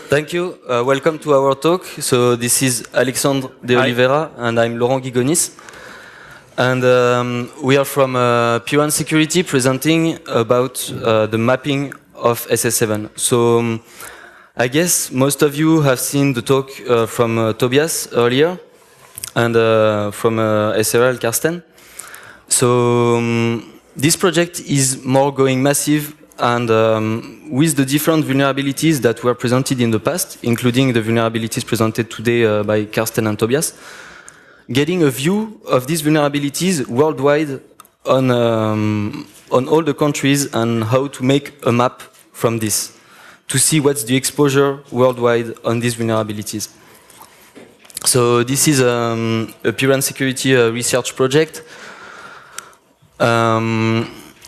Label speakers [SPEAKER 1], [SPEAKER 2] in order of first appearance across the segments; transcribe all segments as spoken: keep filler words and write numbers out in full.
[SPEAKER 1] Thank you. Uh, welcome to our talk. So this is Alexandre de
[SPEAKER 2] Hi.
[SPEAKER 1] Oliveira, and I'm Laurent Guigonis. And um, we are from uh, P one Security presenting about uh, the mapping of S S seven. So um, I guess most of you have seen the talk uh, from uh, Tobias earlier and uh, from uh, S R L Karsten. So um, this project is more going massive, and um, with the different vulnerabilities that were presented in the past, including the vulnerabilities presented today uh, by Karsten and Tobias, getting a view of these vulnerabilities worldwide on, um, on all the countries and how to make a map from this to see what's the exposure worldwide on these vulnerabilities. So this is um, a P one Security uh, research project. Um,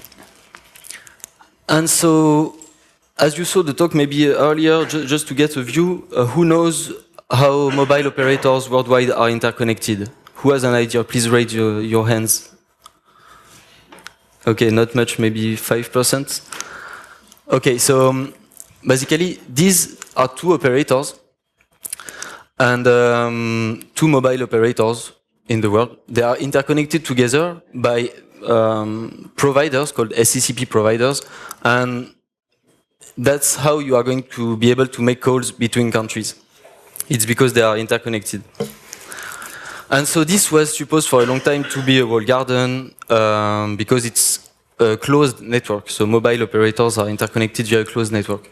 [SPEAKER 1] and so, as you saw the talk maybe earlier, ju just to get a view, uh, who knows how mobile operators worldwide are interconnected? Who has an idea? Please raise your, your hands. Okay, not much, maybe five percent. Okay, so um, basically these are two operators and um, two mobile operators in the world. They are interconnected together by um, providers called S C C P providers, and that's how you are going to be able to make calls between countries. It's because they are interconnected. And so this was supposed for a long time to be a walled garden um, because it's a closed network. So mobile operators are interconnected via a closed network.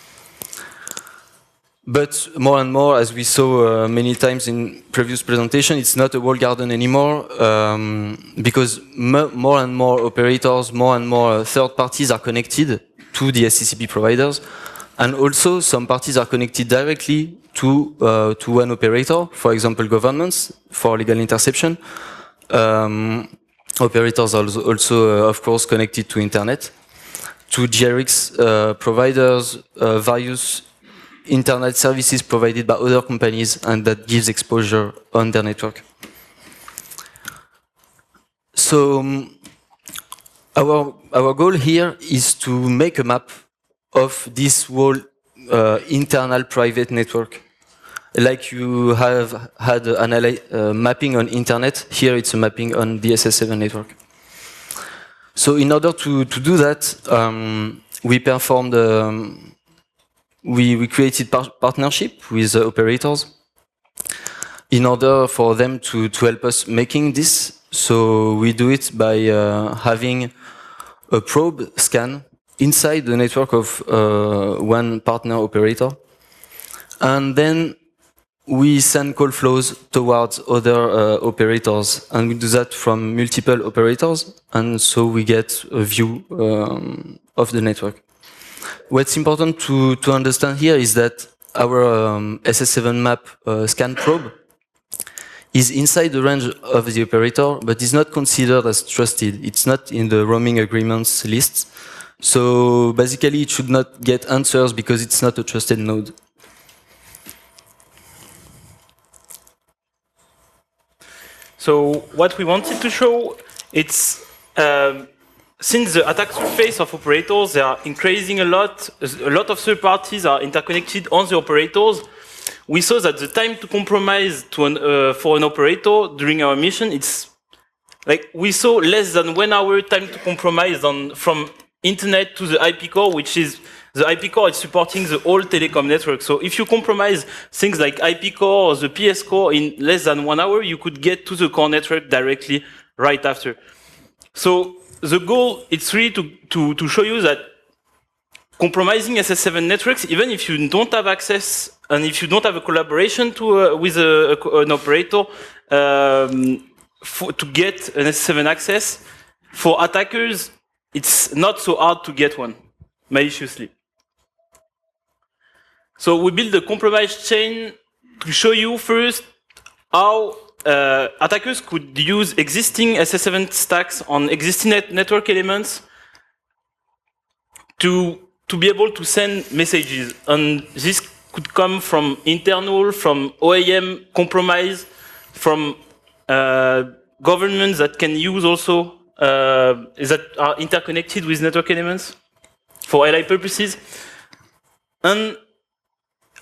[SPEAKER 1] But more and more, as we saw uh, many times in previous presentation, it's not a walled garden anymore um, because more and more operators, more and more third parties are connected to the S C C P providers. And also some parties are connected directly to, uh, to one operator, for example, governments for legal interception. Um, operators are also, uh, of course, connected to internet, to G R X uh, providers, uh, various internet services provided by other companies, and that gives exposure on their network. So um, our, our goal here is to make a map of this whole uh, internal private network. Like you have had an uh, mapping on internet, here it's a mapping on the S S seven network. So in order to, to do that, um, we performed um, We, we created par partnership with uh, operators in order for them to, to help us making this. So we do it by uh, having a probe scan inside the network of uh, one partner operator. And then we send call flows towards other uh, operators. And we do that from multiple operators. And so we get a view um, of the network. What's important to, to understand here is that our um, S S seven map uh, scan probe is inside the range of the operator, but is not considered as trusted. It's not in the roaming agreements list. So basically, it should not get answers because it's not a trusted node.
[SPEAKER 2] So what we wanted to show, it's um, since the attack surface of operators, they are increasing a lot, a lot of third parties are interconnected on the operators. We saw that the time to compromise to an, uh, for an operator during our mission, it's like we saw less than one hour time to compromise on from internet to the I P core, which is the I P core is supporting the whole telecom network. So if you compromise things like I P core or the P S core in less than one hour, you could get to the core network directly right after. So the goal is really to, to, to show you that compromising S S seven networks, even if you don't have access and if you don't have a collaboration to, uh, with a, a, an operator um, for, to get an S S seven access, for attackers, it's not so hard to get one, maliciously. So we build a compromise chain to show you first how Uh, attackers could use existing S S seven stacks on existing net network elements to, to be able to send messages. And this could come from internal, from O A M compromise, from uh, governments that can use also, uh, that are interconnected with network elements for L I purposes. And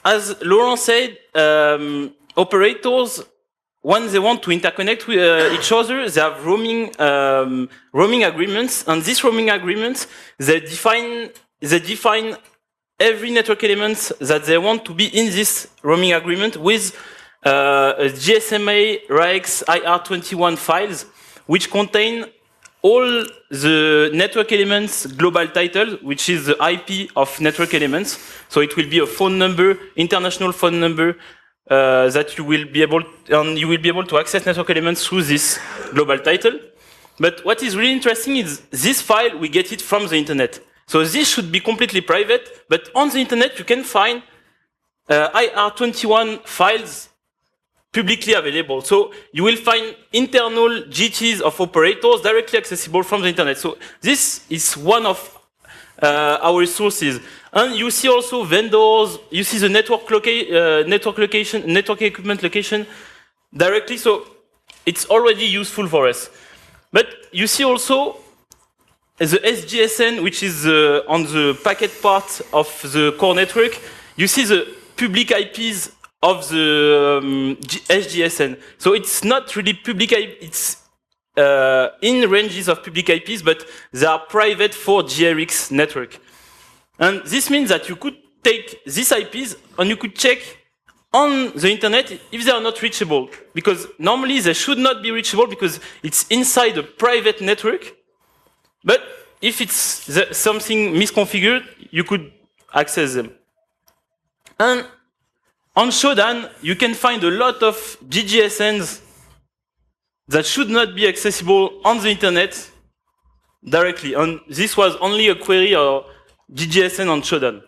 [SPEAKER 2] as Laurent said, um, operators, when they want to interconnect with uh, each other, they have roaming um, roaming agreements, and these roaming agreements they define they define every network element that they want to be in this roaming agreement with uh, a G S M A R A X I R twenty-one files, which contain all the network elements global title, which is the I P of network elements. So it will be a phone number, international phone number, uh, that you will be able, and you will be able to access network elements through this global title. But what is really interesting is this file, we get it from the internet. So this should be completely private, but on the internet you can find uh, I R twenty-one files publicly available. So you will find internal G Ts of operators directly accessible from the internet. So this is one of uh, our sources. And you see also vendors, you see the network, loca uh, network location, network equipment location directly. So it's already useful for us. But you see also the S G S N, which is uh, on the packet part of the core network. You see the public I Ps of the um, S G S N. So it's not really public I P, it's uh, in ranges of public I Ps, but they are private for G R X network. And this means that you could take these I Ps and you could check on the internet if they are not reachable. Because normally they should not be reachable because it's inside a private network. But if it's the, something misconfigured, you could access them. And on Shodan, you can find a lot of G G S Ns that should not be accessible on the internet directly. And this was only a query or G G S N on Shodan.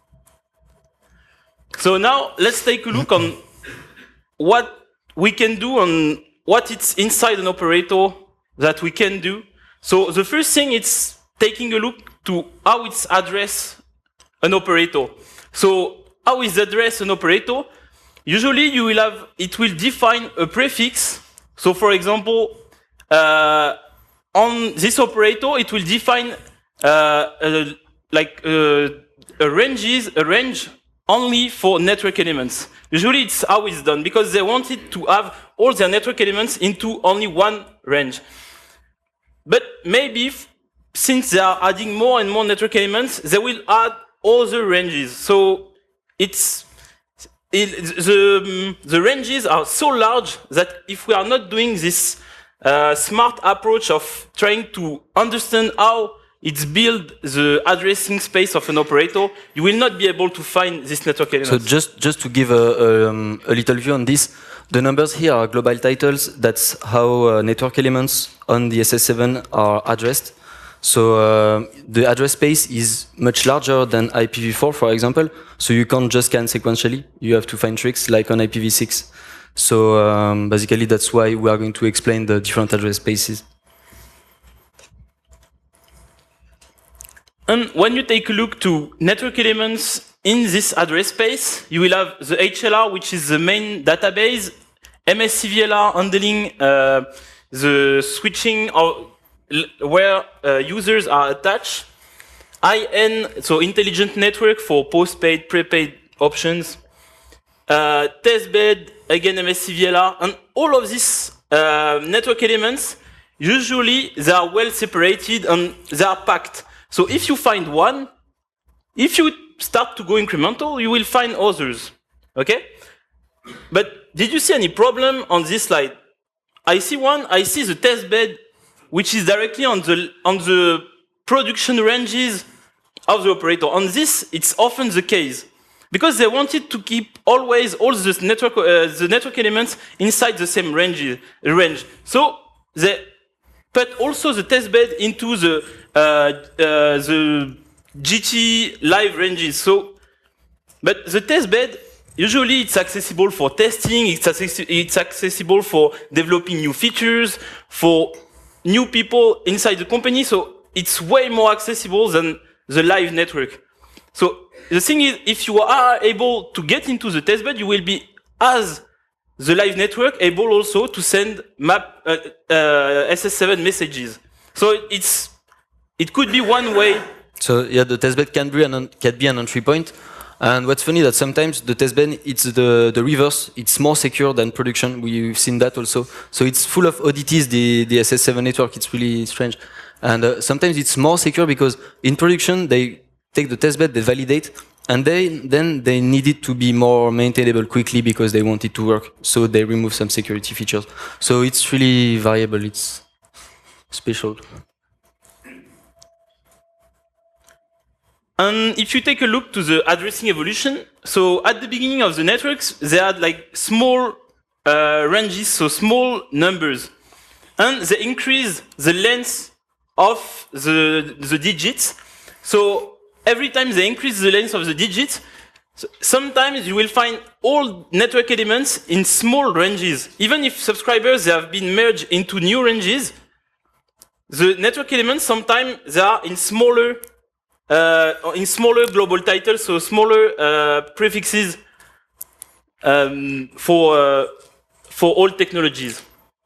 [SPEAKER 2] So now let's take a look on what we can do and what it's inside an operator that we can do. So the first thing is taking a look to how it's address an operator. So how is address an operator? Usually you will have, it will define a prefix. So for example, uh, on this operator, it will define uh, a, like a, a ranges, a range only for network elements. Usually it's how it's done because they wanted to have all their network elements into only one range. But maybe, since they are adding more and more network elements, they will add other ranges. So it's it, the the ranges are so large that if we are not doing this uh, smart approach of trying to understand how it's built the addressing space of an operator, you will not be able to find this network elements.
[SPEAKER 1] So just just to give a, um, a little view on this. The numbers here are global titles. That's how uh, network elements on the S S seven are addressed. So uh, the address space is much larger than I P v four, for example. So you can't just scan sequentially. You have to find tricks like on I P v six. So um, basically, that's why we are going to explain the different address spaces.
[SPEAKER 2] And when you take a look to network elements in this address space, you will have the H L R, which is the main database, M S C V L R handling uh, the switching or where uh, users are attached, I N, so intelligent network for postpaid, prepaid options, uh, testbed, again M S C V L R, and all of these uh, network elements, usually they are well separated and they are packed. So if you find one, if you start to go incremental, you will find others, okay? But did you see any problem on this slide? I see one, I see the test bed, which is directly on the, on the production ranges of the operator. On this, it's often the case, because they wanted to keep always all the network, uh, the network elements inside the same range. range. So they put also the test bed into the, uh, uh, the G T live ranges. So, but the test bed, usually it's accessible for testing, it's, accessi it's accessible for developing new features, for new people inside the company, so it's way more accessible than the live network. So the thing is, if you are able to get into the testbed, you will be, as the live network, able also to send map uh, uh, S S seven messages. So it's it could be one way.
[SPEAKER 1] So yeah, the testbed can be an can be an entry point. And what's funny that sometimes the testbed, it's the, the reverse. It's more secure than production. We've seen that also. So it's full of oddities, the, the S S seven network. It's really strange. And uh, sometimes it's more secure because in production, they take the testbed, they validate, and they, then they need it to be more maintainable quickly because they want it to work. So they remove some security features. So it's really variable. It's special.
[SPEAKER 2] And if you take a look to the addressing evolution, so at the beginning of the networks, they had like small uh, ranges, so small numbers. And they increase the length of the, the digits. So every time they increase the length of the digits, so sometimes you will find all network elements in small ranges. Even if subscribers they have been merged into new ranges, the network elements sometimes they are in smaller Uh, in smaller global titles, so smaller uh, prefixes um, for uh, for all technologies.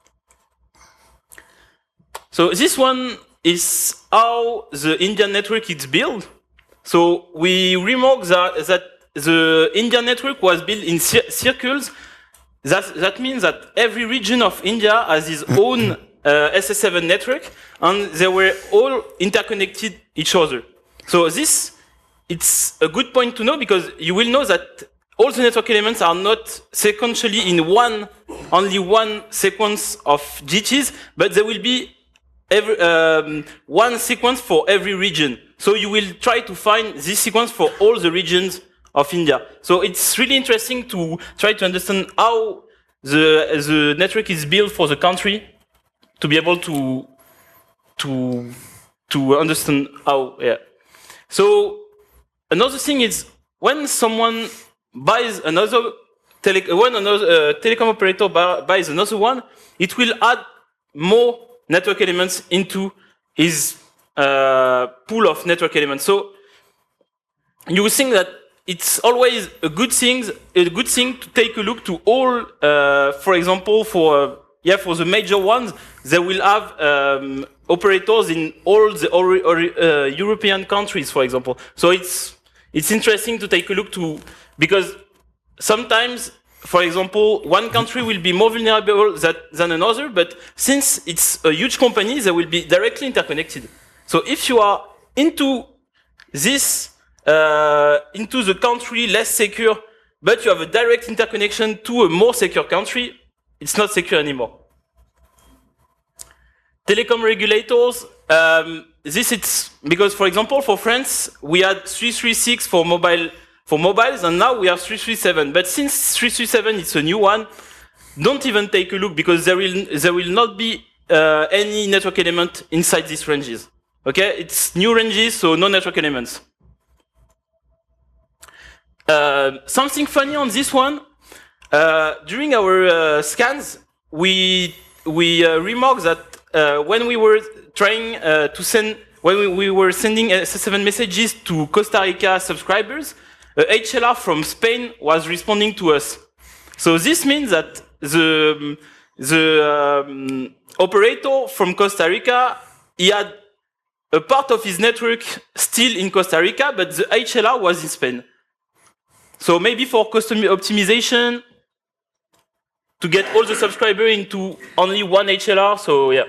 [SPEAKER 2] So this one is how the Indian network is built. So we remark that, that the Indian network was built in cir circles. That, that means that every region of India has its own uh, S S seven network, and they were all interconnected each other. So this, it's a good point to know because you will know that all the network elements are not sequentially in one, only one sequence of G Ts, but there will be every, um, one sequence for every region. So you will try to find this sequence for all the regions of India. So it's really interesting to try to understand how the, the network is built for the country to be able to, to, to understand how, yeah. So another thing is when someone buys another tele when another uh, telecom operator buys another one, it will add more network elements into his uh, pool of network elements. So you think that it's always a good thing, a good thing to take a look to all. Uh, for example, for uh, yeah, for the major ones, they will have um, operators in all the or, or, uh, European countries, for example. So it's it's interesting to take a look to because sometimes, for example, one country will be more vulnerable that, than another, but since it's a huge company, they will be directly interconnected. So if you are into this, uh, into the country less secure, but you have a direct interconnection to a more secure country, it's not secure anymore. Telecom regulators, um, this it's because, for example, for France, we had three three six for mobile for mobiles, and now we have three three seven. But since three three seven it's a new one, don't even take a look because there will there will not be uh, any network element inside these ranges. Okay, it's new ranges, so no network elements. Uh, something funny on this one. Uh, during our uh, scans, we we uh, remarked that uh, when we were trying uh, to send, when we, we were sending S S seven messages to Costa Rica subscribers, uh, H L R from Spain was responding to us. So this means that the the um, operator from Costa Rica, he had a part of his network still in Costa Rica, but the H L R was in Spain. So maybe for custom optimization, to get all the subscribers into only one H L R, so yeah.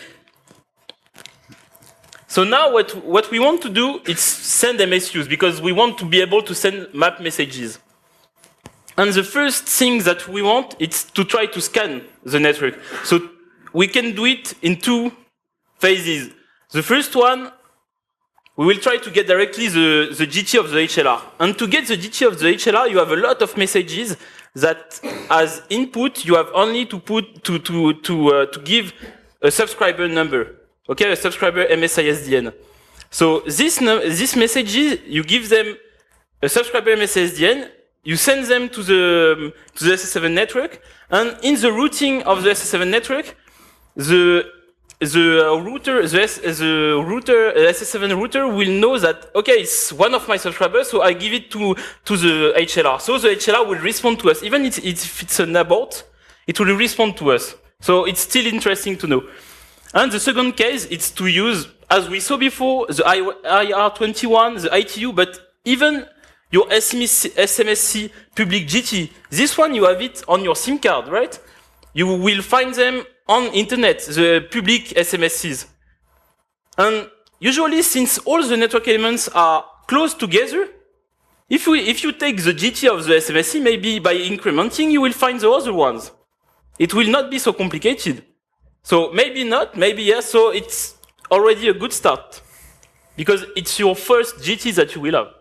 [SPEAKER 2] So now what, what we want to do is send M S Us, because we want to be able to send map messages. And the first thing that we want is to try to scan the network. So we can do it in two phases. The first one, we will try to get directly the, the G T of the H L R. And to get the G T of the H L R, you have a lot of messages that as input, you have only to put, to, to, to, uh, to give a subscriber number. Okay, a subscriber M S I S D N. So this, this messages, you give them a subscriber M S I S D N, you send them to the, to the S S seven network, and in the routing of the S S seven network, the the router, the, S, the router, uh, S S seven router will know that, okay, it's one of my subscribers, so I give it to, to the H L R. So the H L R will respond to us. Even if it's an abort, it will respond to us. So it's still interesting to know. And the second case, it's to use, as we saw before, the I R twenty-one, the I T U, but even your S M S C public G T. This one, you have it on your SIM card, right? You will find them on internet, the public S M S Cs. And usually, since all the network elements are close together, if, we, if you take the G T of the S M S C, maybe by incrementing, you will find the other ones. It will not be so complicated. So maybe not, maybe yes, so it's already a good start. Because it's your first G T that you will have.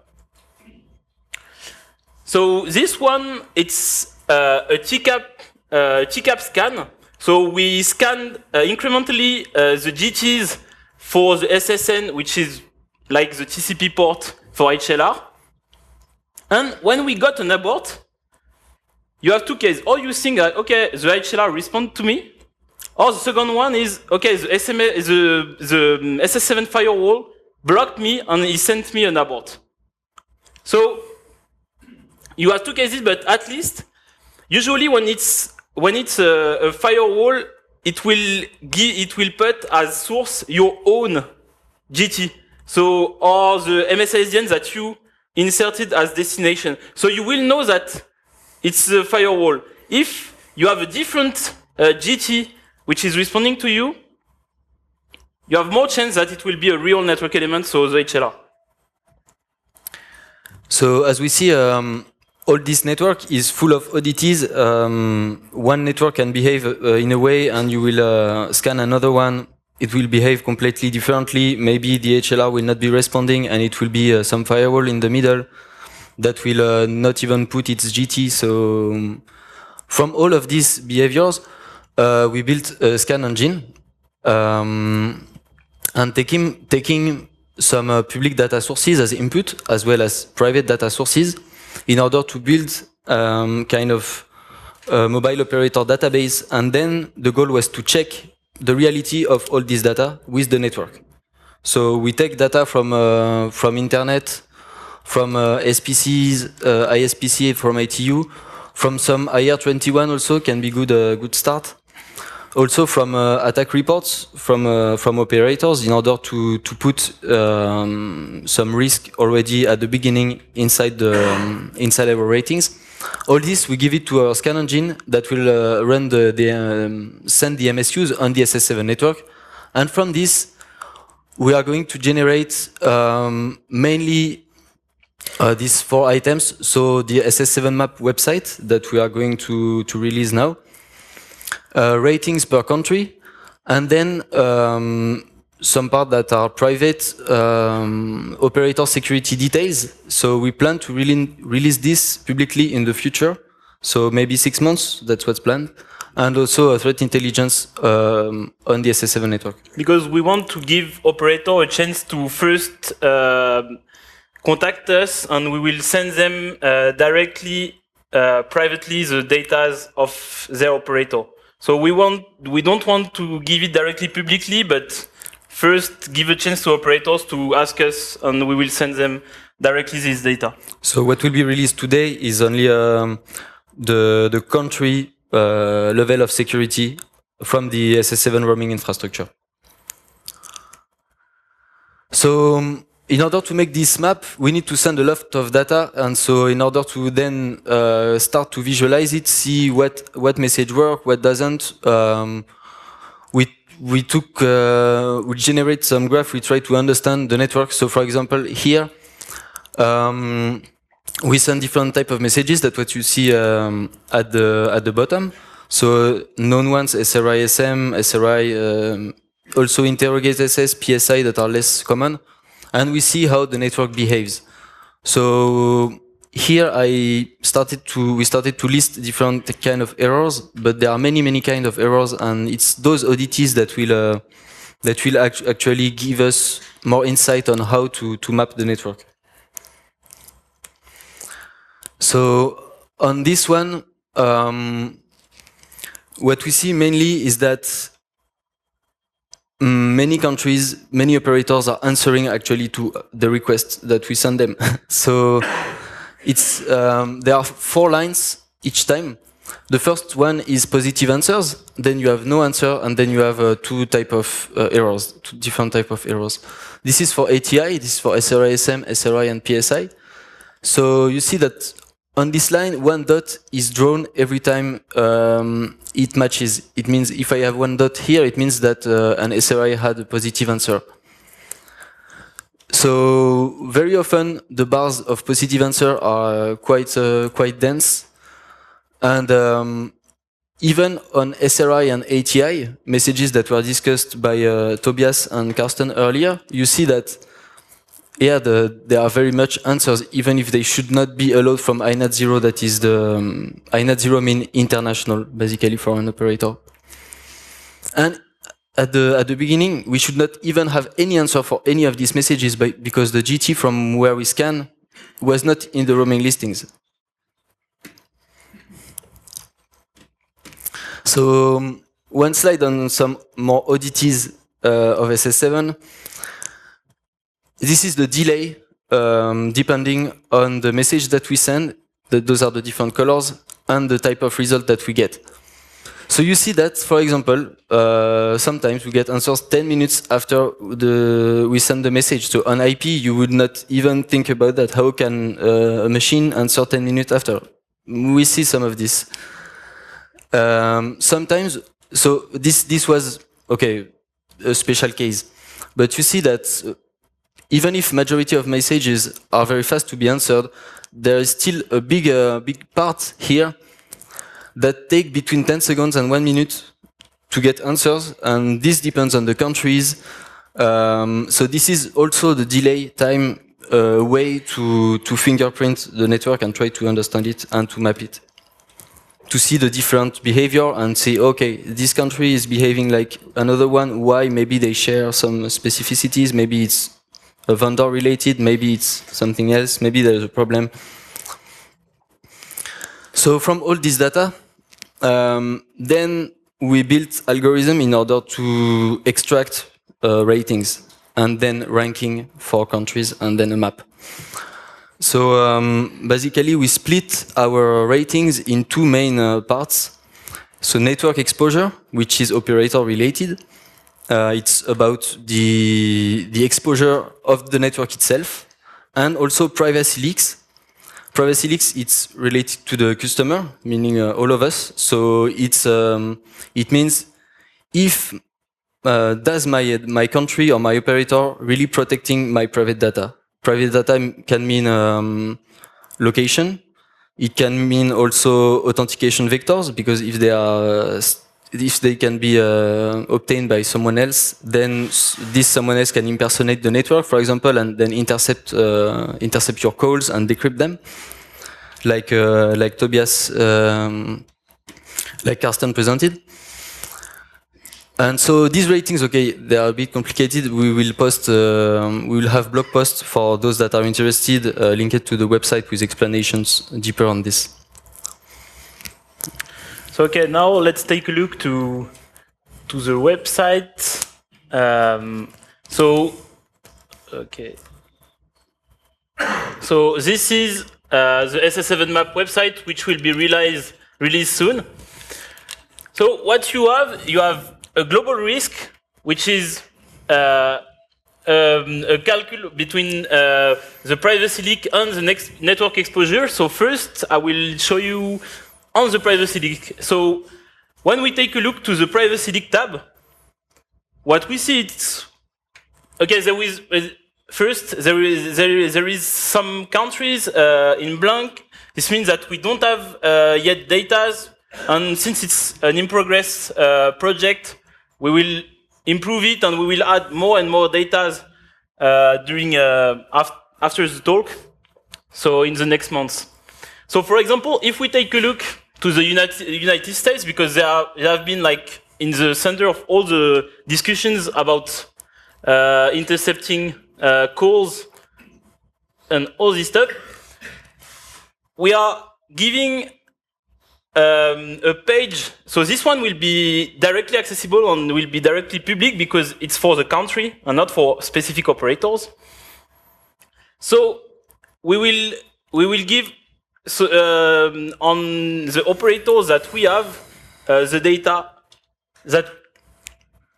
[SPEAKER 2] So this one, it's uh, a T CAP, uh, T CAP scan. So we scanned uh, incrementally uh, the G Ts for the S S N, which is like the T C P port for H L R. And when we got an abort, you have two cases. Or you think that, okay, the H L R responded to me. Or the second one is, okay, the, S M S, the, the S S seven firewall blocked me and he sent me an abort. So you have two cases, but at least, usually when it's when it's a, a firewall, it will give, it will put as source your own G T. So or the M S I S D N that you inserted as destination. So you will know that it's a firewall. If you have a different uh, G T which is responding to you, you have more chance that it will be a real network element, so the H L R.
[SPEAKER 1] So as we see, um, all this network is full of oddities. Um, one network can behave uh, in a way, and you will uh, scan another one. It will behave completely differently. Maybe the H L R will not be responding, and it will be uh, some firewall in the middle that will uh, not even put its G T. So um, from all of these behaviors, uh, we built a scan engine. Um, and taking, taking some uh, public data sources as input, as well as private data sources, in order to build um, kind of a mobile operator database. And then the goal was to check the reality of all this data with the network. So we take data from, uh, from internet, from uh, S P Cs, uh, I S P C A from A T U, from some I R twenty-one also can be good, uh, good start. Also from uh, attack reports from uh, from operators in order to to put um, some risk already at the beginning inside the um, inside our ratings. All this we give it to our scan engine that will uh, run the, the um, send the M S Us on the S S seven network, and from this we are going to generate um, mainly uh, these four items. So the S S seven map website that we are going to to release now. Uh, ratings per country, and then um, some part that are private um, operator security details. So we plan to really release this publicly in the future. So maybe six months, that's what's planned. And also a threat intelligence um, on the S S seven network. Because
[SPEAKER 2] we want to give operator a chance to first uh, contact us, and we will send them uh, directly, uh, privately, the data of their operator. So we want, we don't want to give it directly publicly, but first give a chance to operators to ask us, and we will send them directly this data.
[SPEAKER 1] So what will be released today is only um, the the country uh, level of security from the S S seven roaming infrastructure. So um, in order to make this map, we need to send a lot of data, and so in order to then uh, start to visualize it, see what what message work, what doesn't, um, we we took uh, we generate some graph. We try to understand the network. So, for example, here um, we send different type of messages. That's what you see um, at the at the bottom. So known ones, S R I S M, S R I, um, also interrogate S S, P S I that are less common. And we see how the network behaves. So here I started to, we started to list different kind of errors, but there are many, many kind of errors, and it's those oddities that will, uh, that will act actually give us more insight on how to, to map the network. So on this one, um, what we see mainly is that many countries, many operators are answering actually to the requests that we send them. So it's um, there are four lines each time. The first one is positive answers, then you have no answer, and then you have uh, two type of uh, errors, two different type of errors. This is for A T I, this is for S R I S M, S R I, and P S I. So you see that on this line, one dot is drawn every time um, it matches. It means if I have one dot here, it means that uh, an S R I had a positive answer. So very often the bars of positive answer are quite uh, quite dense, and um, even on S R I and A T I messages that were discussed by uh, Tobias and Karsten earlier, you see that yeah, the, there are very much answers, even if they should not be allowed from I N A T zero. That is the um, I N A T zero mean international, basically for an operator. And at the at the beginning, we should not even have any answer for any of these messages, by, because the G T from where we scan was not in the roaming listings. So um, one slide on some more oddities uh, of S S seven. This is the delay um, depending on the message that we send. The, those are the different colors and the type of result that we get. So you see that, for example, uh, sometimes we get answers ten minutes after the, we send the message. So on I P, you would not even think about that. How can uh, a machine answer ten minutes after? We see some of this. Um, sometimes, so this, this was, okay, a special case. But you see that uh, even if majority of messages are very fast to be answered, there is still a big, uh, big part here that take between ten seconds and one minute to get answers, and this depends on the countries. Um, so this is also the delay time uh, way to, to fingerprint the network and try to understand it and to map it. To see the different behavior and say, okay, this country is behaving like another one, why? Maybe they share some specificities, maybe it's a vendor related, maybe it's something else, maybe there's a problem. So from all this data, um, then we built algorithm in order to extract uh, ratings and then ranking for countries and then a map. So um, basically we split our ratings in two main uh, parts. So network exposure, which is operator related. Uh, it's about the, the exposure of the network itself, and also privacy leaks. Privacy leaks, it's related to the customer, meaning uh, all of us. So it's, um, it means if uh, does my, my country or my operator really protecting my private data? Private data can mean um, location. It can mean also authentication vectors, because if they are if they can be uh, obtained by someone else, then this someone else can impersonate the network, for example, and then intercept uh, intercept your calls and decrypt them, like uh, like Tobias, um, like Karsten presented. And so these ratings, okay, they are a bit complicated. We will post, uh, we will have blog posts for those that are interested, uh, linked to the website with explanations deeper on this.
[SPEAKER 2] So okay, now let's take a look to to the website. Um, so okay, so this is uh, the S S seven map website, which will be released released soon. So what you have, you have a global risk, which is uh, um, a calculation between uh, the privacy leak and the next network exposure. So first, I will show you on the privacy leak. So when we take a look to the privacy leak tab, what we see is, okay, there is, first, there is, there is, there is some countries uh, in blank. This means that we don't have uh, yet data, and since it's an in-progress uh, project, we will improve it and we will add more and more data uh, during uh, af after the talk, so in the next months. So for example, if we take a look to the United, United States, because they, are, they have been like in the center of all the discussions about uh, intercepting uh, calls and all this stuff, we are giving Um, a page. So this one will be directly accessible and will be directly public because it's for the country and not for specific operators. So we will we will give so, um, on the operators that we have uh, the data that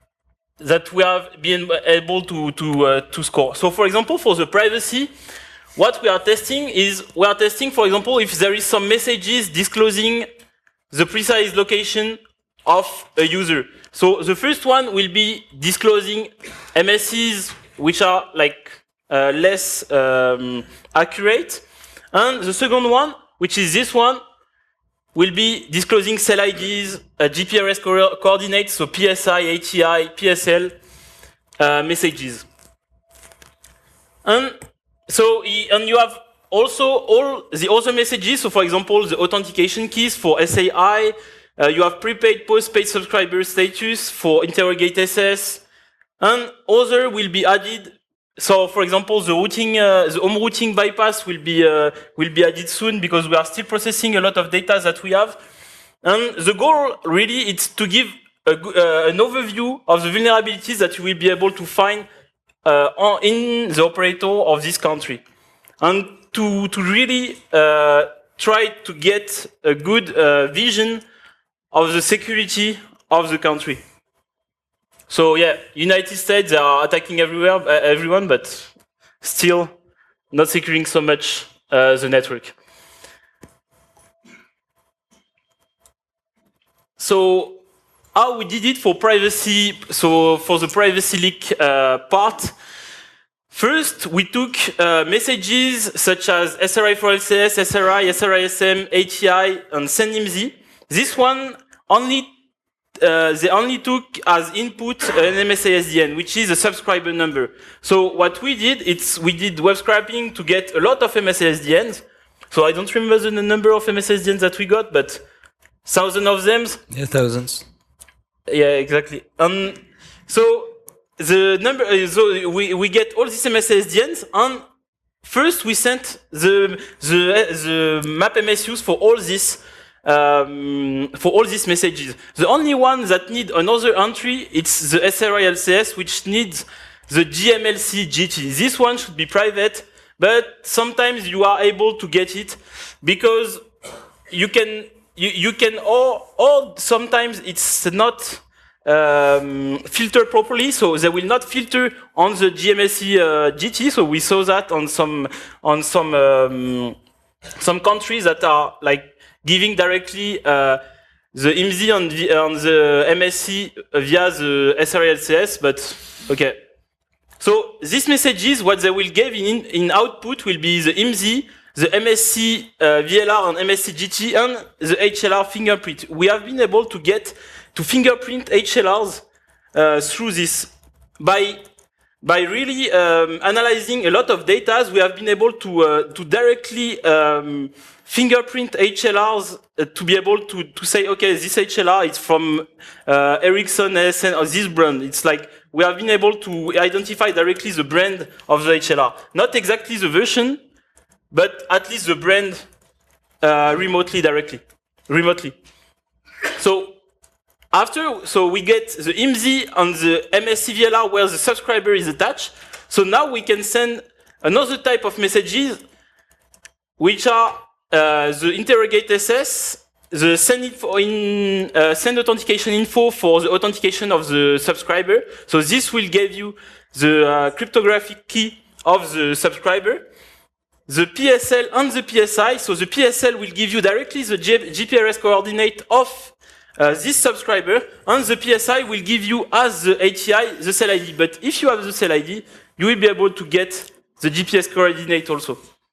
[SPEAKER 2] that we have been able to to uh, to score. So for example, for the privacy, what we are testing is, we are testing, for example, if there is some messages disclosing the precise location of a user. So the first one will be disclosing M S Es which are like uh, less um, accurate. And the second one, which is this one, will be disclosing cell I Ds, uh, G P R S co coordinates, so P S I, A T I, P S L uh, messages. And so, and you have also all the other messages. So, for example, the authentication keys for S A I. Uh, you have prepaid, postpaid subscriber status for interrogate S S, and other will be added. So, for example, the routing, uh, the home routing bypass will be uh, will be added soon because we are still processing a lot of data that we have. And the goal really is to give a, uh, an overview of the vulnerabilities that you will be able to find uh, on, in the operator of this country, and to to really uh, try to get a good uh, vision of the security of the country. So yeah, United States, they are attacking everywhere, uh, everyone, but still not securing so much uh, the network. So how we did it for privacy, so for the privacy leak uh, part, first we took uh, messages such as S R I for L C S, S R I, S R I S M, A T I, and SendIMSI. This one only Uh, they only took as input an M S A S D N, which is a subscriber number. So what we did, it's we did web scraping to get a lot of M S A S D Ns. So I don't remember the number of M S A S D Ns that we got, but thousands of them.
[SPEAKER 1] Yeah, thousands.
[SPEAKER 2] Yeah, exactly. Um, so the number, uh, so we we get all these M S A S D Ns, and first we sent the the the map M S Us for all this. Um, for all these messages. The only one that need another entry, it's the S R I L C S, which needs the G M L C G T. This one should be private, but sometimes you are able to get it because you can, you, you can, or, or sometimes it's not um, filtered properly, so they will not filter on the G M L C uh, G T. So we saw that on some, on some, um, some countries that are like giving directly uh, the I M S I on the, on the M S C via the S R I L C S, but okay. So these messages, what they will give in, in output will be the I M S I, the M S C uh, V L R and M S C G T, and the H L R fingerprint. We have been able to get to fingerprint H L Rs uh, through this. By, by really um, analyzing a lot of data, we have been able to, uh, to directly um, fingerprint H L Rs uh, to be able to, to say, okay, this H L R is from uh, Ericsson, S N, or this brand. It's like we have been able to identify directly the brand of the H L R. Not exactly the version, but at least the brand uh, remotely, directly, remotely. So after, so we get the I M S I on the M S C V L R where the subscriber is attached. So now we can send another type of messages, which are Uh, the interrogate S S, the send, info in, uh, send authentication info for the authentication of the subscriber. So this will give you the uh, cryptographic key of the subscriber. The P S L and the P S I. So the P S L will give you directly the G P R S coordinate of uh, this subscriber, and the P S I will give you as the A T I the cell I D. But if you have the cell I D, you will be able to get the G P S coordinate also.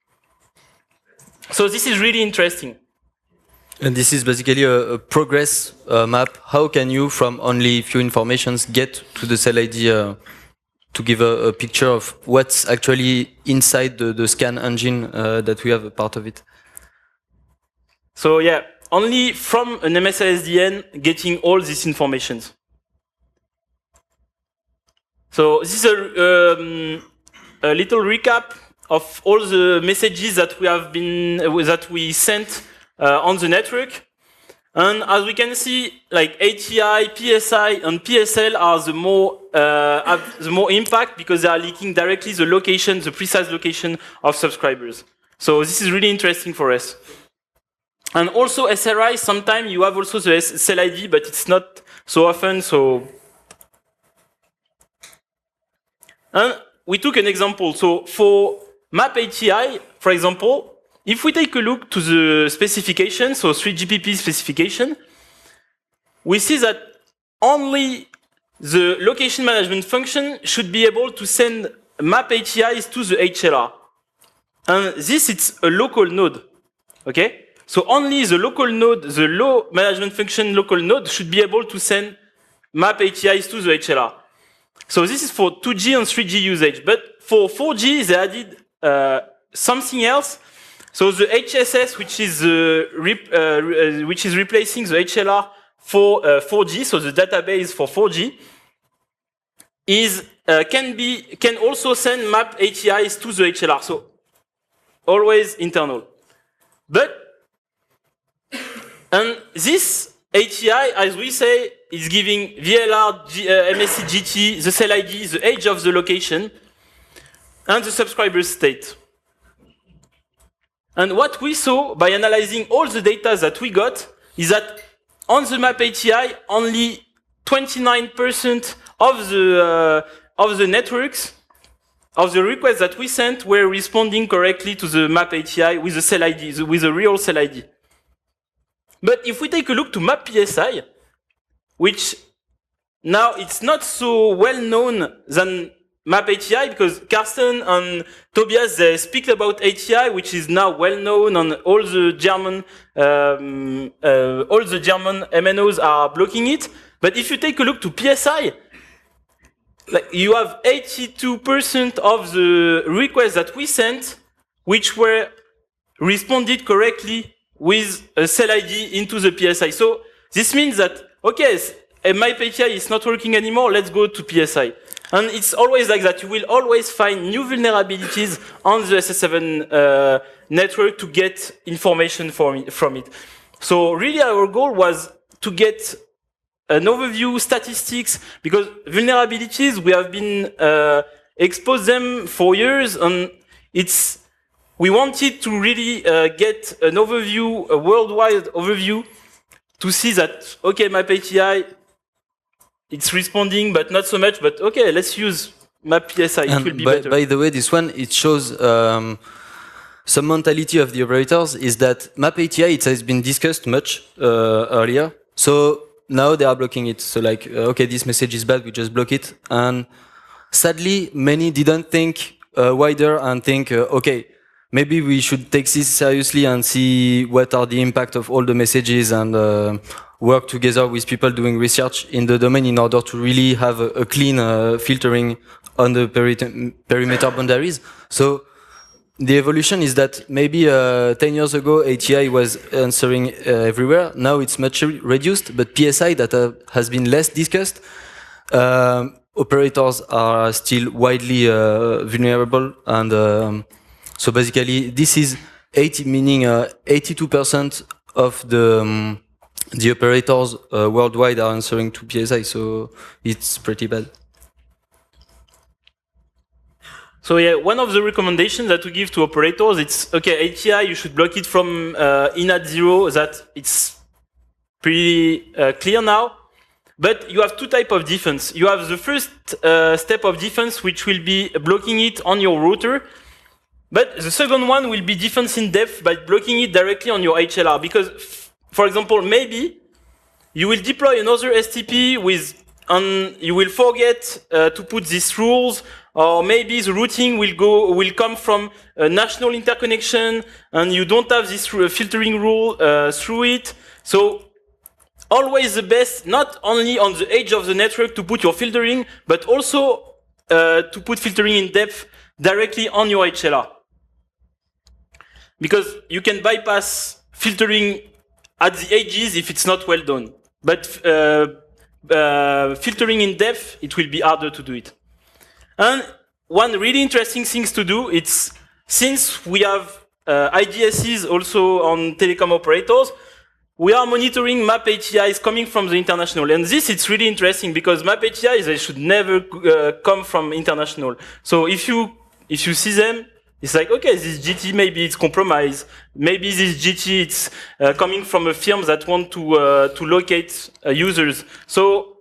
[SPEAKER 2] So this is really interesting.
[SPEAKER 1] And this is basically a, a progress uh, map. How can you, from only few informations, get to the cell I D uh, to give a, a picture of what's actually inside the, the scan engine uh, that we have a part of it?
[SPEAKER 2] So yeah, only from an M S A S D N getting all these informations. So this is a, um, a little recap of all the messages that we have been uh, that we sent uh, on the network, and as we can see, like A T I, P S I, and P S L are the more uh, have the more impact because they are leaking directly the location, the precise location of subscribers. So this is really interesting for us. And also S R I, sometimes you have also the cell I D, but it's not so often. So, and we took an example. So for Map A T I, for example, if we take a look to the specification, so three G P P specification, we see that only the location management function should be able to send map A T Is to the H L R. And this, it's a local node, okay? So only the local node, the low management function local node should be able to send map A T Is to the H L R. So this is for two G and three G usage. But for four G, they added uh, something else. So the H S S, which is, uh, rep, uh, which is replacing the H L R for uh, four G, so the database for four G, is, uh, can, be, can also send map A T Is to the H L R. So always internal. But, and this A T I, as we say, is giving V L R, G, uh, M S C G T, the cell I D, the age of the location, and the subscriber's state. And what we saw by analyzing all the data that we got is that on the map A T I, only twenty-nine percent of the, uh, of the networks, of the requests that we sent were responding correctly to the map A T I with the cell I D, with a real cell I D. But if we take a look to map P S I, which now it's not so well known than map A T I, because Carsten and Tobias, they speak about A T I, which is now well known, and all the German, um, uh, all the German M N Os are blocking it. But if you take a look to P S I, like you have eighty-two percent of the requests that we sent, which were responded correctly with a cell I D into the P S I. So this means that, okay, map A T I is not working anymore, let's go to P S I. And it's always like that. You will always find new vulnerabilities on the S S seven uh, network to get information from it, from it. So really our goal was to get an overview, statistics, because vulnerabilities, we have been uh, exposed them for years, and it's, we wanted to really uh, get an overview, a worldwide overview, to see that, okay, map A T I, it's responding, but not so much, but okay, let's use map P S I, it will be
[SPEAKER 1] by,
[SPEAKER 2] better.
[SPEAKER 1] By the way, this one, it shows um, some mentality of the operators is that map A T I, it has been discussed much uh, earlier, so now they are blocking it. So like, uh, okay, this message is bad, we just block it. And sadly, many didn't think uh, wider and think, uh, okay, maybe we should take this seriously and see what are the impact of all the messages and uh, work together with people doing research in the domain in order to really have a, a clean uh, filtering on the peri perimeter boundaries. So the evolution is that maybe uh, ten years ago, A T I was answering uh, everywhere. Now it's much re reduced, but P S I that uh, has been less discussed. Uh, operators are still widely uh, vulnerable, and um, so basically this is eighty, meaning uh, eighty-two percent of the um, the operators uh, worldwide are answering to P S I. So it's pretty bad.
[SPEAKER 2] So yeah, one of the recommendations that we give to operators, it's, okay, A T I, you should block it from uh, in at zero, that it's pretty uh, clear now. But you have two types of defense. You have the first uh, step of defense, which will be blocking it on your router. But the second one will be defense in depth by blocking it directly on your H L R. Because, for example, maybe you will deploy another S T P with, and you will forget uh, to put these rules, or maybe the routing will go will come from a national interconnection, and you don't have this filtering rule uh, through it. So always the best, not only on the edge of the network to put your filtering, but also uh, to put filtering in depth directly on your H L R. Because you can bypass filtering at the edges if it's not well done. But uh, uh, filtering in depth, it will be harder to do it. And one really interesting thing to do, it's since we have uh, I D S Es also on telecom operators, we are monitoring map A T Is coming from the international. And this, it's really interesting because map A T Is, they should never uh, come from international. So if you, if you see them, it's like, okay, this G T, maybe it's compromised. Maybe this G T, it's uh, coming from a firm that want to, uh, to locate uh, users. So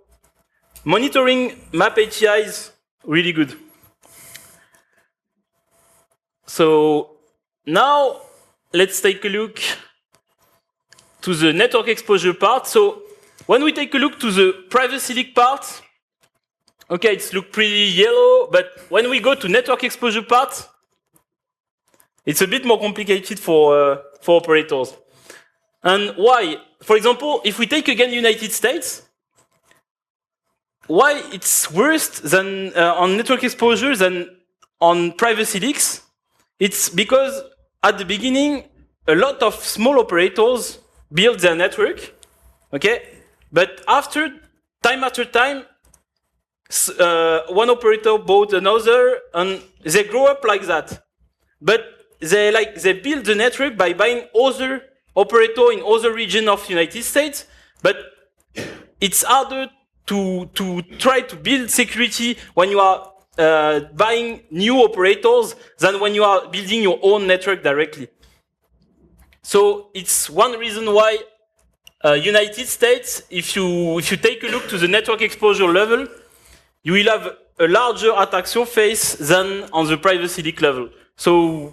[SPEAKER 2] monitoring map A T Is, really good. So now let's take a look to the network exposure part. So when we take a look to the privacy leak part, okay, it's look pretty yellow, but when we go to network exposure part, it's a bit more complicated for, uh, for operators. And why? For example, if we take again United States, why it's worse than uh, on network exposure than on privacy leaks? It's because at the beginning, a lot of small operators build their network, okay? But after, time after time, uh, one operator bought another, and they grow up like that. But they like they build the network by buying other operator in other region of United States, but it's harder to to try to build security when you are uh, buying new operators than when you are building your own network directly. So it's one reason why uh, United States, if you if you take a look to the network exposure level, you will have a larger attack surface than on the privacy leak level. So,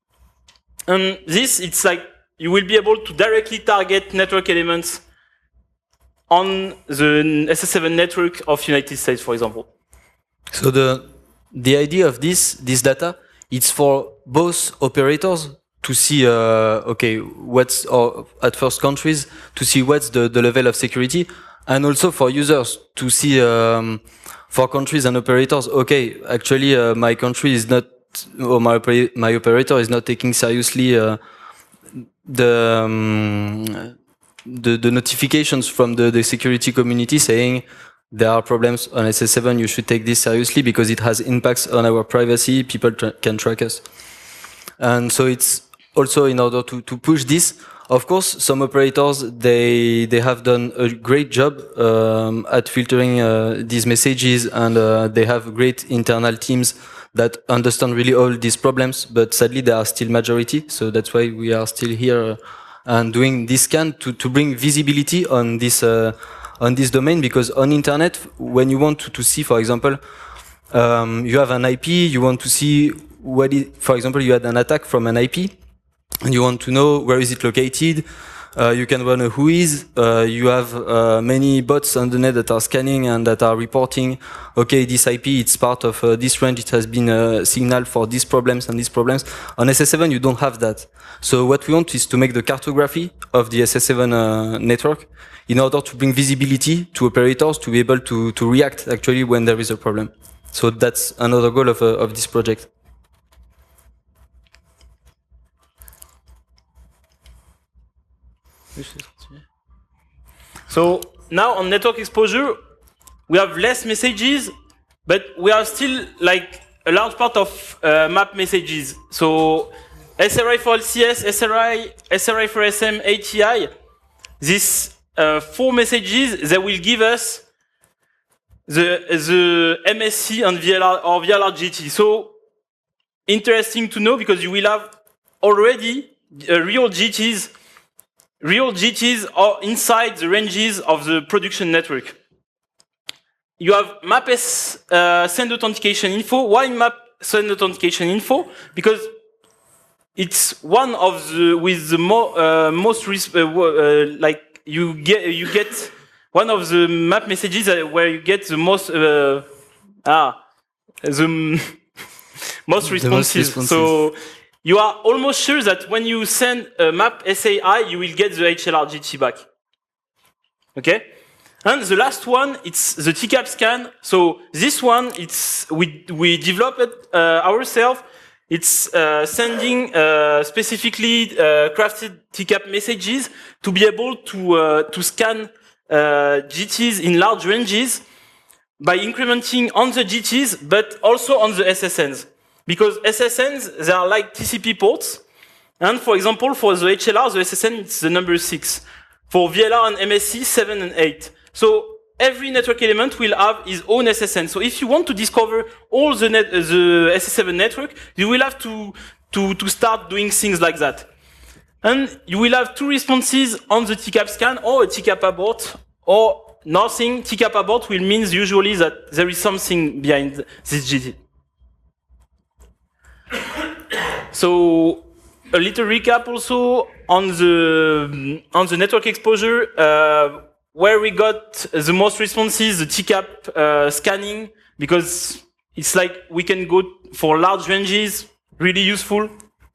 [SPEAKER 2] and this, it's like you will be able to directly target network elements on the S S seven network of United States, for example.
[SPEAKER 1] So the the idea of this this data, it's for both operators to see, uh, okay, what's or at first countries to see what's the, the level of security, and also for users to see um, for countries and operators, okay, actually uh, my country is not, or my my operator is not taking seriously uh, the, um, the the notifications from the, the security community saying there are problems on S S seven, you should take this seriously because it has impacts on our privacy, people tra can track us. And so it's also in order to, to push this. Of course, some operators, they they have done a great job um, at filtering uh, these messages, and uh, they have great internal teams that understand really all these problems, but sadly they are still majority, so that's why we are still here uh, and doing this scan to, to bring visibility on this uh, on this domain, because on internet, when you want to, to see, for example, um, you have an I P, you want to see what is, for example, you had an attack from an I P, and you want to know where is it located. Uh, you can run a whois. Uh, you have uh, many bots on the net that are scanning and that are reporting, okay, this I P, it's part of uh, this range, it has been uh, signaled for these problems and these problems. On S S seven, you don't have that. So what we want is to make the cartography of the S S seven uh, network in order to bring visibility to operators to be able to, to react actually when there is a problem. So that's another goal of, uh, of this project.
[SPEAKER 2] So now on network exposure, we have less messages, but we are still like a large part of uh, map messages. So S R I for L C S, S R I, S R I for S M, A T I, these uh, four messages, they will give us the, the M S C and V L R or V L R G T. So interesting to know, because you will have already uh, real G Ts. Real G Ts are inside the ranges of the production network. You have map S, uh, send authentication info. Why map send authentication info? Because it's one of the with the mo, uh, most uh, uh, like you get you get one of the map messages where you get the most uh, ah the most responses. The most responses. So you are almost sure that when you send a map S A I, you will get the H L R G T back. Okay? And the last one, it's the T CAP scan. So this one, it's we we developed it uh, ourselves. It's uh, sending uh, specifically uh, crafted T CAP messages to be able to uh, to scan uh, G Ts in large ranges by incrementing on the G Ts, but also on the S S Ns. Because S S Ns, they are like T C P ports. And for example, for the H L R, the S S N, it's the number six. For V L R and M S C, seven and eight. So every network element will have its own S S N. So if you want to discover all the, net, uh, the S S seven network, you will have to, to, to start doing things like that. And you will have two responses on the T CAP scan, or a T CAP abort, or nothing. T CAP abort will mean usually that there is something behind this G T. So a little recap also on the on the network exposure, uh, where we got the most responses, the T CAP uh, scanning, because it's like we can go for large ranges, really useful.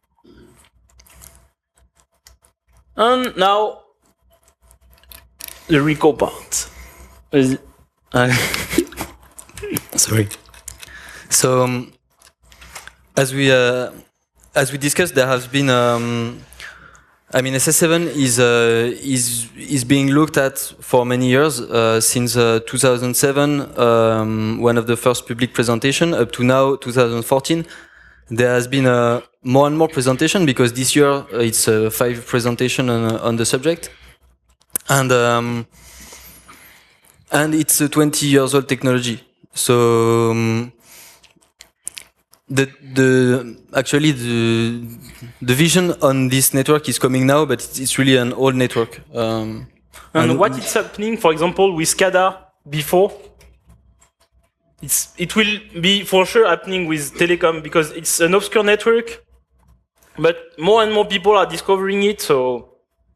[SPEAKER 2] And now the RICO part.
[SPEAKER 1] Uh, sorry. So, um, as we uh, as we discussed, there has been. Um, I mean, S S seven is uh, is is being looked at for many years uh, since uh, two thousand seven, um, one of the first public presentation, up to now, two thousand fourteen. There has been uh, more and more presentation because this year uh, it's uh, five presentation on, on the subject, and um, and it's a twenty years old technology. So. Um, The, the actually the the vision on this network is coming now, but it's, it's really an old network. Um,
[SPEAKER 2] and, and what is happening, for example, with SCADA before? It's it will be for sure happening with telecom because it's an obscure network, but more and more people are discovering it. So,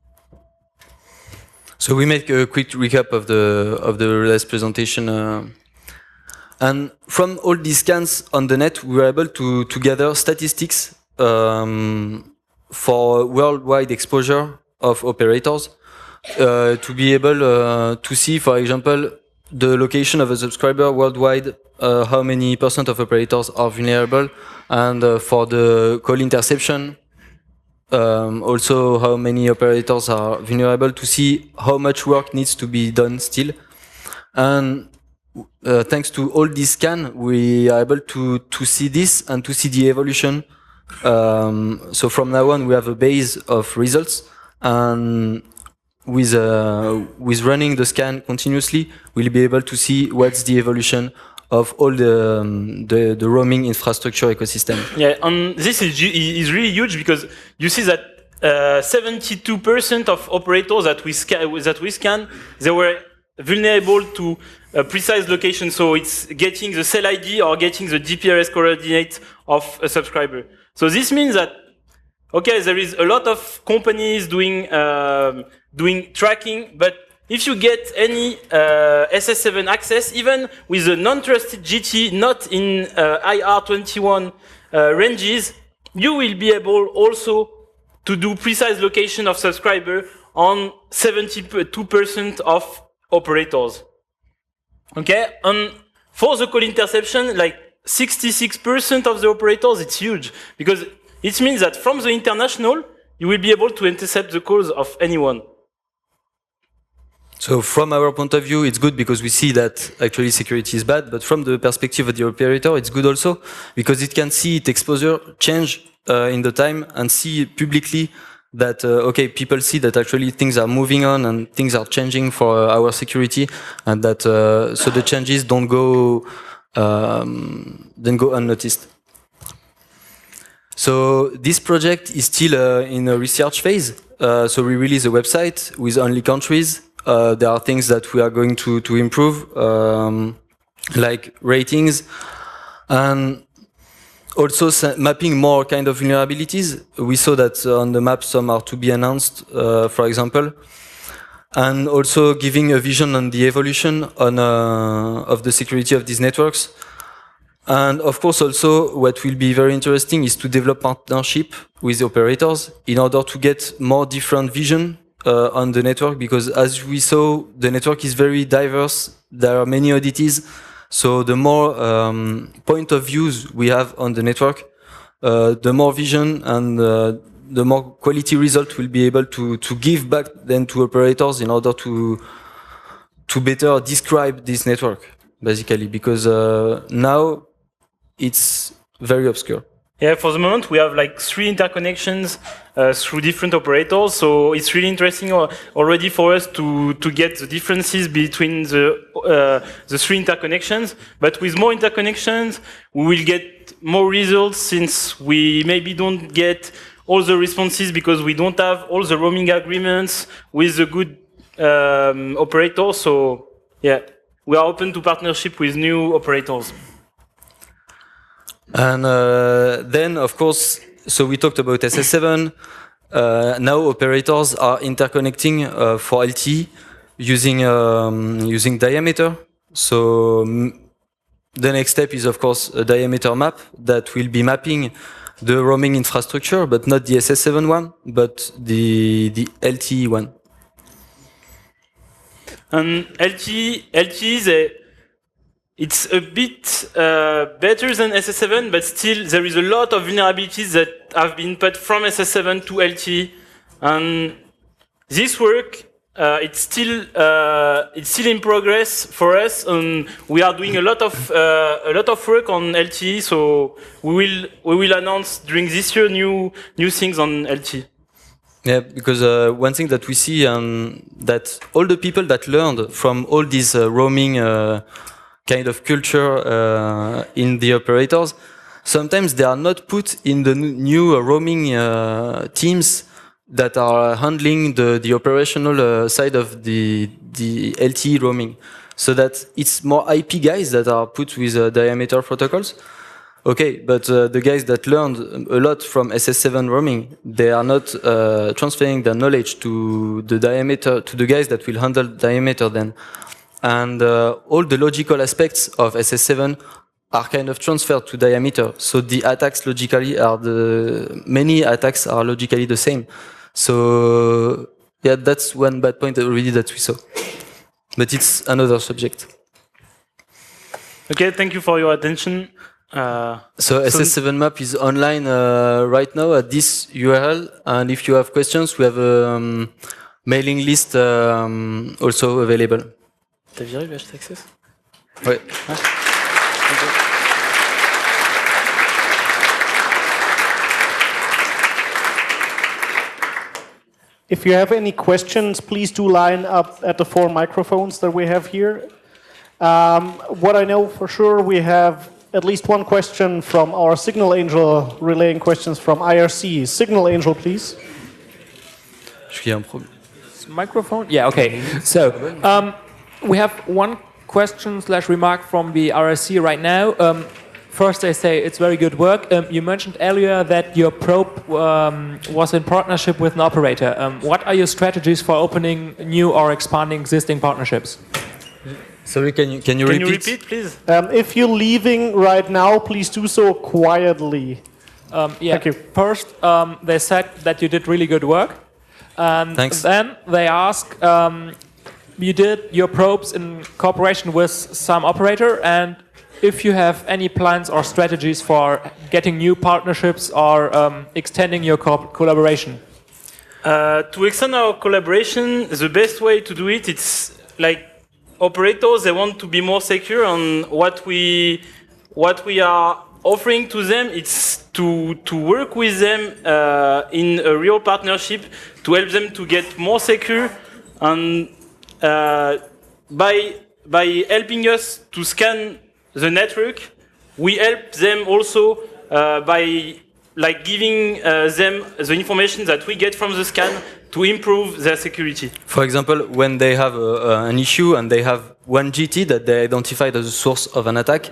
[SPEAKER 1] so we make a quick recap of the of the last presentation. Uh, And from all these scans on the net, we were able to, to gather statistics um, for worldwide exposure of operators uh, to be able uh, to see, for example, the location of a subscriber worldwide, uh, how many percent of operators are vulnerable, and uh, for the call interception, um, also how many operators are vulnerable, to see how much work needs to be done still. And Uh, thanks to all this scan, we are able to, to see this and to see the evolution. Um, so from now on, we have a base of results, and with uh, with running the scan continuously, we'll be able to see what's the evolution of all the um, the, the roaming infrastructure ecosystem.
[SPEAKER 2] Yeah, and this is is really huge because you see that seventy-two percent uh, of operators that we scan that we scan, they were vulnerable to a precise location, so it's getting the cell I D or getting the G P R S coordinate of a subscriber. So this means that, okay, there is a lot of companies doing um, doing tracking, but if you get any uh, S S seven access, even with a non-trusted G T, not in uh, I R twenty-one uh, ranges, you will be able also to do precise location of subscriber on seventy-two percent of operators. Okay, and for the call interception, like sixty-six percent of the operators, it's huge because it means that from the international, you will be able to intercept the calls of anyone.
[SPEAKER 1] So from our point of view, it's good because we see that actually security is bad, but from the perspective of the operator, it's good also because it can see its exposure change uh, in the time and see publicly that, uh, okay, people see that actually things are moving on and things are changing for uh, our security, and that uh, so the changes don't go um, don't go unnoticed. So this project is still uh, in a research phase. Uh, so we release a website with only countries. Uh, there are things that we are going to to improve, um, like ratings, and also mapping more kind of vulnerabilities. We saw that on the map some are to be announced, uh, for example, and also giving a vision on the evolution on uh, of the security of these networks. And of course, also what will be very interesting is to develop partnership with the operators in order to get more different vision uh, on the network, because as we saw, the network is very diverse. There are many oddities. So the more um, point of views we have on the network, uh, the more vision and uh, the more quality result we'll be able to, to give back then to operators in order to, to better describe this network, basically, because uh, now it's very obscure.
[SPEAKER 2] Yeah, for the moment we have like three interconnections uh, through different operators, so it's really interesting already for us to to get the differences between the uh, the three interconnections. But with more interconnections, we will get more results, since we maybe don't get all the responses because we don't have all the roaming agreements with the good um, operators. So yeah, we are open to partnership with new operators.
[SPEAKER 1] And uh, then, of course, so we talked about S S seven. Uh, now operators are interconnecting uh, for L T E using um, using diameter. So um, the next step is of course a diameter map that will be mapping the roaming infrastructure, but not the S S seven one, but the the L T E one.
[SPEAKER 2] And L T E, L T E is a, it's a bit uh, better than S S seven, but still there is a lot of vulnerabilities that have been put from S S seven to L T E, and this work uh, it's still uh, it's still in progress for us, and we are doing a lot of uh, a lot of work on L T E. So we will we will announce during this year new new things on L T E.
[SPEAKER 1] Yeah, because uh, one thing that we see um, that all the people that learned from all this uh, roaming uh, kind of culture uh, in the operators, sometimes they are not put in the new uh, roaming uh, teams that are handling the, the operational uh, side of the, the L T E roaming. So that it's more I P guys that are put with uh, diameter protocols. Okay, but uh, the guys that learned a lot from S S seven roaming, they are not uh, transferring their knowledge to the diameter, to the guys that will handle diameter then. And uh, all the logical aspects of S S seven are kind of transferred to diameter. So the attacks logically are the, many attacks are logically the same. So yeah, that's one bad point already that we saw. But it's another subject.
[SPEAKER 2] Okay, thank you for your attention. Uh,
[SPEAKER 1] so S S seven map is online uh, right now at this U R L, and if you have questions, we have a um, mailing list um, also available.
[SPEAKER 2] T'as viré le H T Access?
[SPEAKER 1] Ouais.
[SPEAKER 2] Ah.
[SPEAKER 3] If you have any questions, please do line up at the four microphones that we have here. Um, what I know for sure, we have at least one question from our Signal Angel relaying questions from I R C. Signal Angel, please.
[SPEAKER 4] Microphone? Yeah, okay. So, um, we have one question slash remark from the R S C right now. Um, first, they say it's very good work. Um, you mentioned earlier that your probe um, was in partnership with an operator. Um, what are your strategies for opening new or expanding existing partnerships?
[SPEAKER 1] Sorry, can you can you
[SPEAKER 2] can
[SPEAKER 1] repeat?
[SPEAKER 2] you repeat, please?
[SPEAKER 3] Um, if you're leaving right now, please do so quietly.
[SPEAKER 4] Um, yeah.
[SPEAKER 3] Thank you.
[SPEAKER 4] First, um, they said that you did really good work. And
[SPEAKER 1] Thanks.
[SPEAKER 4] then they ask, um, you did your probes in cooperation with some operator, and if you have any plans or strategies for getting new partnerships or um, extending your co collaboration.
[SPEAKER 2] Uh, to extend our collaboration, the best way to do it, it's like operators, they want to be more secure on what we what we are offering to them. It's to to work with them uh, in a real partnership to help them to get more secure, and uh, by by helping us to scan the network, we help them also uh, by like giving uh, them the information that we get from the scan to improve their security.
[SPEAKER 1] For example, when they have uh, an issue and they have one G T that they identified as a source of an attack,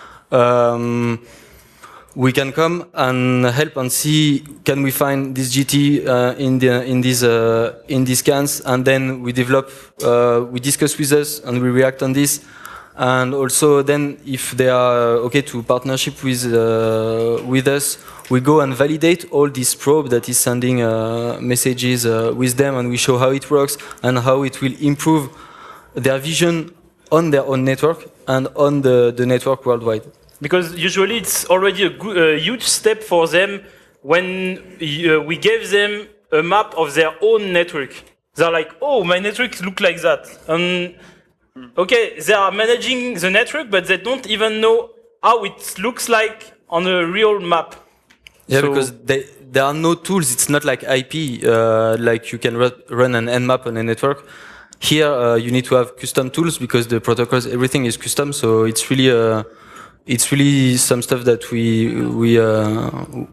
[SPEAKER 1] um, we can come and help and see, can we find this G T uh, in the in these uh, in these scans, and then we develop, uh, we discuss with us and we react on this. And also then, if they are okay to partnership with uh, with us, we go and validate all this probe that is sending uh, messages uh, with them, and we show how it works and how it will improve their vision on their own network and on the, the network worldwide.
[SPEAKER 2] Because usually it's already a, good, a huge step for them when uh, we gave them a map of their own network. They're like, oh, my network looks like that. And okay, they are managing the network, but they don't even know how it looks like on a real map.
[SPEAKER 1] Yeah,
[SPEAKER 2] So-
[SPEAKER 1] because they, there are no tools. It's not like I P, uh, like you can ru run an Nmap on a network. Here, uh, you need to have custom tools because the protocols, everything is custom. So it's really, uh, it's really some stuff that we we uh,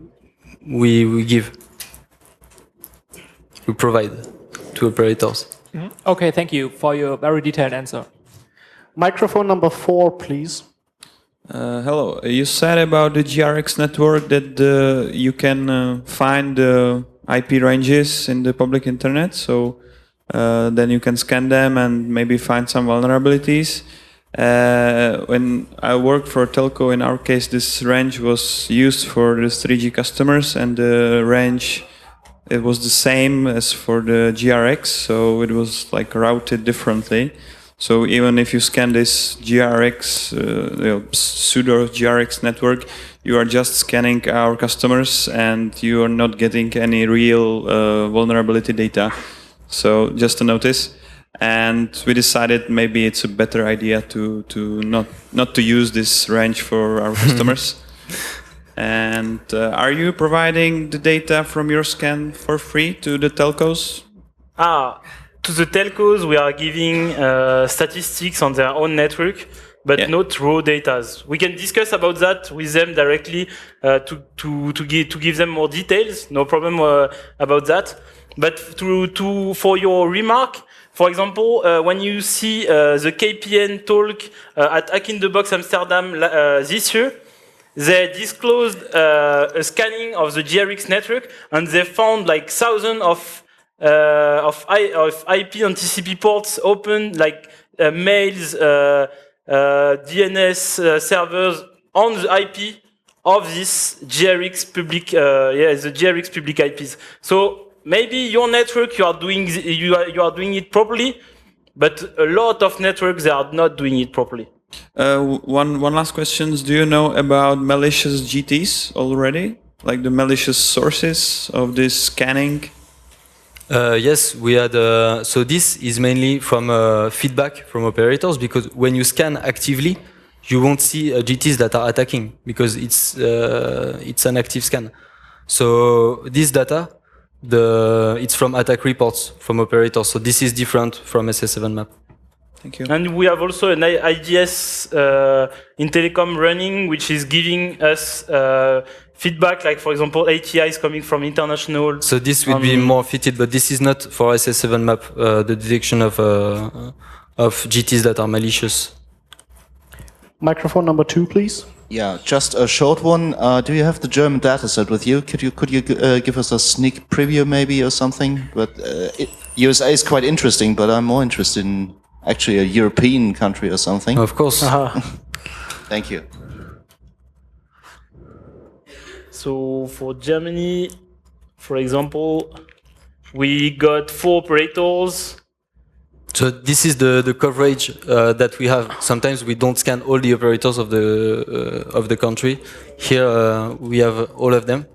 [SPEAKER 1] we we give, we provide to operators.
[SPEAKER 4] Mm-hmm. Okay, thank you for your very detailed answer.
[SPEAKER 3] Microphone number four, please.
[SPEAKER 5] Uh, hello. You said about the G R X network that uh, you can uh, find the I P ranges in the public internet, so uh, then you can scan them and maybe find some vulnerabilities. Uh, when I worked for a telco, in our case, this range was used for the three G customers, and the range it was the same as for the G R X, so it was like routed differently. So even if you scan this G R X, uh, you know, pseudo G R X network, you are just scanning our customers and you are not getting any real uh, vulnerability data. So just a notice. And we decided maybe it's a better idea to, to not, not to use this range for our customers. And uh, are you providing the data from your scan for free to the telcos?
[SPEAKER 2] Ah, to the telcos, we are giving uh, statistics on their own network, but
[SPEAKER 5] yeah.
[SPEAKER 2] not raw data. We can discuss about that with them directly uh, to, to, to, give, to give them more details. No problem uh, about that. But to, to, for your remark, for example, uh, when you see uh, the K P N talk uh, at Hack in the Box Amsterdam uh, this year, they disclosed uh, a scanning of the G R X network, and they found like thousands of uh, of, I, of I P and T C P ports open, like uh, mails, uh, uh, D N S uh, servers on the I P of this G R X public, uh, yeah, the G R X public I Ps. So maybe your network, you are doing you are you are doing it properly, but a lot of networks they are not doing it properly.
[SPEAKER 5] Uh, one one last question: do you know about malicious G Ts already, like the malicious sources of this scanning?
[SPEAKER 1] Uh, yes, we had. Uh, so this is mainly from uh, feedback from operators, because when you scan actively, you won't see uh, G Ts that are attacking because it's uh, it's an active scan. So this data, the it's from attack reports from operators. So this is different from S S seven map.
[SPEAKER 5] Thank you.
[SPEAKER 2] And we have also an I D S uh, in telecom running, which is giving us uh, feedback, like for example, A T Is coming from international.
[SPEAKER 1] So this would
[SPEAKER 2] um,
[SPEAKER 1] be more fitted, but this is not for S S seven map, uh, the detection of uh, of G Ts that are malicious.
[SPEAKER 3] Microphone number two, please.
[SPEAKER 6] Yeah, just a short one. Uh, do you have the German dataset with you? Could you could you uh, give us a sneak preview maybe or something? But uh, it, U S A is quite interesting, but I'm more interested in actually a European country or something.
[SPEAKER 1] Of course.
[SPEAKER 2] Uh-huh.
[SPEAKER 6] Thank you.
[SPEAKER 2] So for Germany, for example, we got four operators.
[SPEAKER 1] So this is the the coverage uh, that we have. Sometimes we don't scan all the operators of the uh, of the country. Here uh, we have all of them.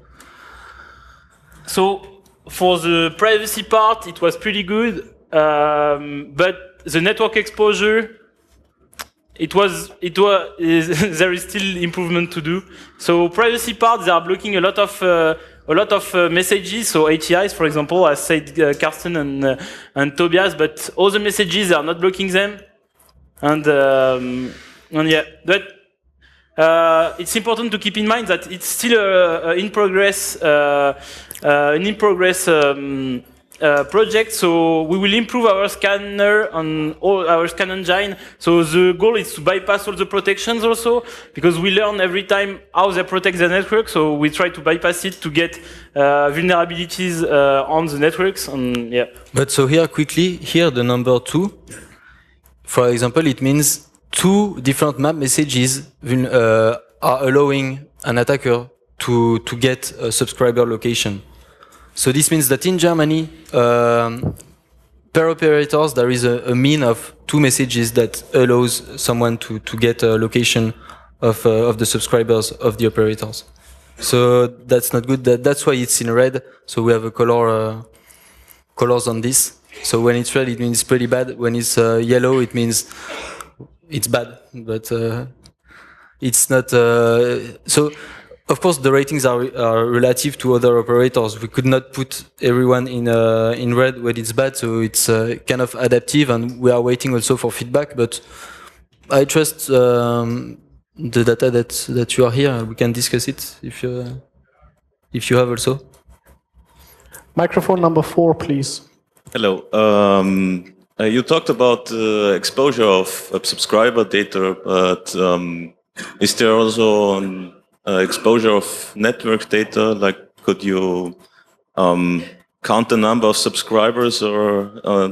[SPEAKER 2] So for the privacy part, it was pretty good, um, but the network exposure, it was it was is, there is still improvement to do. So privacy part, they are blocking a lot of uh, a lot of uh, messages. So A T Is, for example, as said uh, Carsten and uh, and Tobias, but all the messages they are not blocking them. And um, and yeah, but uh, it's important to keep in mind that it's still a, a in progress uh, uh, an in progress. Um, Uh, project, so we will improve our scanner on all our scan engine. So the goal is to bypass all the protections also, because we learn every time how they protect the network. So we try to bypass it to get uh, vulnerabilities uh, on the networks. And yeah.
[SPEAKER 1] But so here quickly, here the number two, for example, it means two different map messages uh, are allowing an attacker to to get a subscriber location. So this means that in Germany, um, per operators, there is a, a mean of two messages that allows someone to, to get a location of, uh, of the subscribers of the operators. So that's not good. That, that's why it's in red. So we have a color uh, colors on this. So when it's red, it means pretty bad. When it's uh, yellow, it means it's bad. But uh, it's not. Uh, so. Of course, the ratings are, are relative to other operators. We could not put everyone in uh, in red when it's bad, so it's uh, kind of adaptive, and we are waiting also for feedback. But I trust um, the data that that you are here. We can discuss it if you if you have also.
[SPEAKER 3] Microphone number four, please.
[SPEAKER 7] Hello. Um, uh, you talked about uh, exposure of, of subscriber data, but um, is there also an uh, exposure of network data? Like, could you um, count the number of subscribers or? Uh...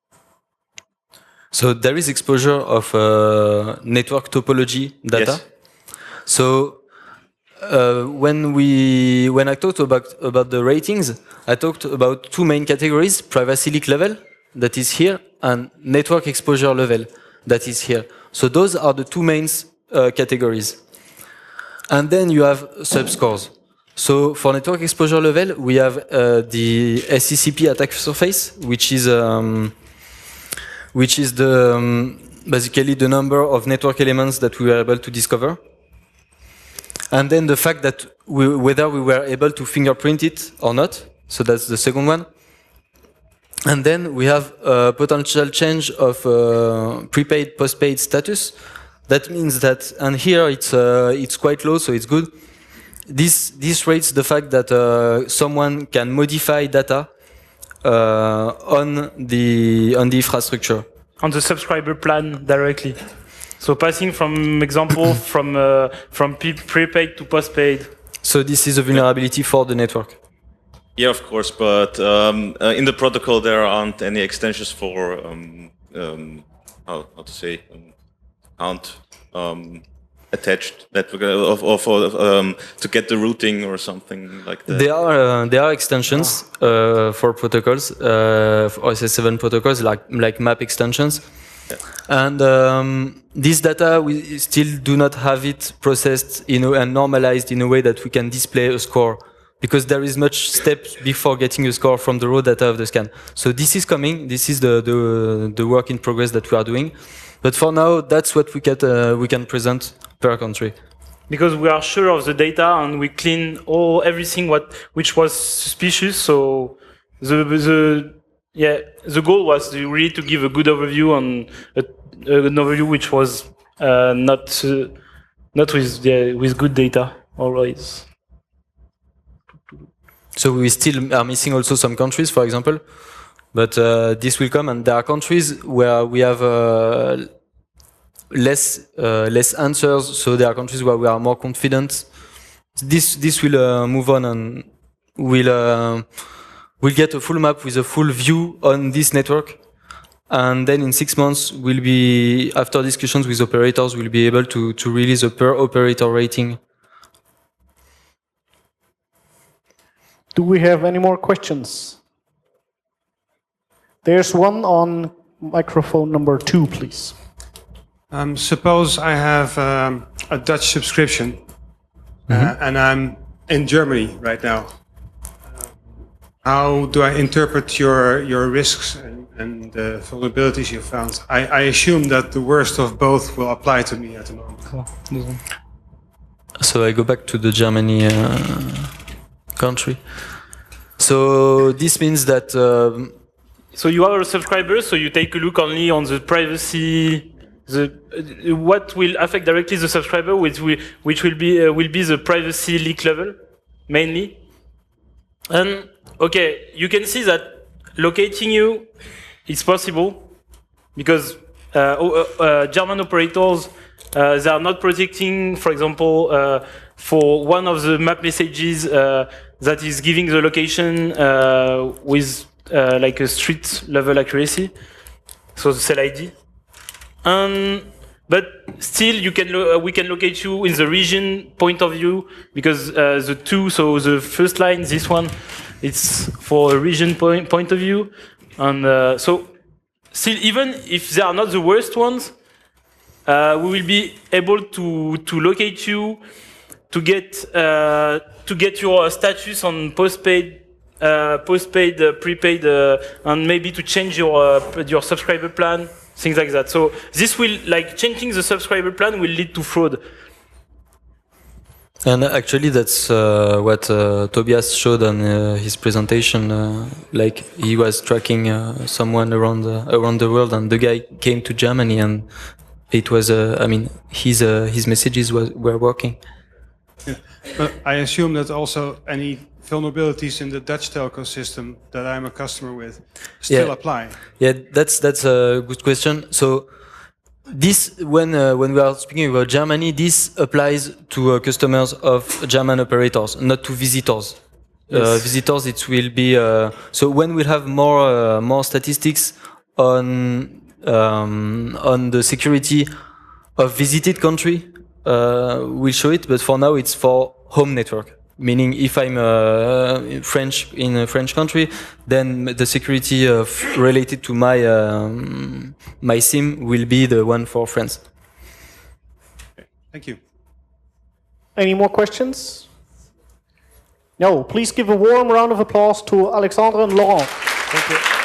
[SPEAKER 1] So there is exposure of uh, network topology data.
[SPEAKER 7] Yes.
[SPEAKER 1] So uh, when we when I talked about about the ratings, I talked about two main categories: privacy leak level, that is here, and network exposure level, that is here. So those are the two main uh, categories. And then you have subscores. So for network exposure level, we have uh, the S C C P attack surface, which is um, which is the um, basically the number of network elements that we were able to discover. And then the fact that we, whether we were able to fingerprint it or not. So that's the second one. And then we have a potential change of uh, prepaid, postpaid status. That means that, and here it's uh, it's quite low, so it's good. This this rates the fact that uh, someone can modify data uh, on the on the infrastructure.
[SPEAKER 2] On the subscriber plan directly. So passing from example from uh, from prepaid to postpaid.
[SPEAKER 1] So this is a vulnerability for the network.
[SPEAKER 7] Yeah, of course, but um, uh, in the protocol there aren't any extensions for um, um, how, how to say um, count um, attached network of, of, of um, to get the routing or something like that.
[SPEAKER 1] There are uh, there are extensions uh, for protocols uh, for O S S seven protocols like like map extensions.
[SPEAKER 7] Yeah.
[SPEAKER 1] And um, this data, we still do not have it processed in a, and normalized in a way that we can display a score, because there is much steps before getting a score from the raw data of the scan. So this is coming. This is the the, the work in progress that we are doing. But for now, that's what we can uh, we can present per country.
[SPEAKER 2] Because we are sure of the data and we clean all everything what which was suspicious. So the the yeah the goal was to really to give a good overview on a, an overview which was uh, not uh, not with yeah, with good data always.
[SPEAKER 1] So we still are missing also some countries, for example, but uh, this will come, and there are countries where we have uh, less uh, less answers. So there are countries where we are more confident. This this will uh, move on, and we'll uh, we'll get a full map with a full view on this network, and then in six months we'll be, after discussions with operators, we'll be able to to release a per operator rating.
[SPEAKER 3] Do we have any more questions? There's one on microphone number two, please.
[SPEAKER 8] Um, suppose I have um, a Dutch subscription, uh, mm-hmm. and I'm in Germany right now. Uh, how do I interpret your your risks and, and the vulnerabilities you found? I, I assume that the worst of both will apply to me at the moment.
[SPEAKER 1] So I go back to the Germany uh, country. So this means that. Um,
[SPEAKER 2] so you are a subscriber, so you take a look only on the privacy. The, uh, what will affect directly the subscriber, which will, which will be uh, will be the privacy leak level, mainly. And okay, you can see that locating you is possible because uh, uh, uh, German operators uh, they are not protecting, for example, uh, for one of the map messages uh, that is giving the location uh, with uh, like a street level accuracy, so the cell I D. Um, but still, you can lo- uh, we can locate you in the region point of view because uh, the two, so the first line, this one, it's for a region point point of view, and uh, so still, even if they are not the worst ones, uh, we will be able to to locate you, to get uh, to get your status on postpaid, uh, postpaid, uh, prepaid, uh, and maybe to change your uh, your subscriber plan. Things like that. So this will, like, changing the subscriber plan will lead to fraud.
[SPEAKER 1] And actually, that's uh, what uh, Tobias showed on uh, his presentation. Uh, like he was tracking uh, someone around the, around the world, and the guy came to Germany, and it was. Uh, I mean, his uh, his messages was, were working.
[SPEAKER 8] Yeah. But I assume that also any vulnerabilities in the Dutch telco system that I'm a customer with still
[SPEAKER 1] yeah.
[SPEAKER 8] apply.
[SPEAKER 1] Yeah, that's that's a good question. So this, when uh, when we are speaking about Germany, this applies to uh, customers of German operators, not to visitors.
[SPEAKER 8] Yes.
[SPEAKER 1] Uh, visitors, it will be uh, so when we'll have more uh, more statistics on um, on the security of visited country, uh, we'll show it. But for now, it's for home network. Meaning, if I'm uh, French in a French country, then the security of related to my um, my SIM will be the one for France.
[SPEAKER 8] Thank you.
[SPEAKER 3] Any more questions? No. Please give a warm round of applause to Alexandre and Laurent.
[SPEAKER 4] Thank you.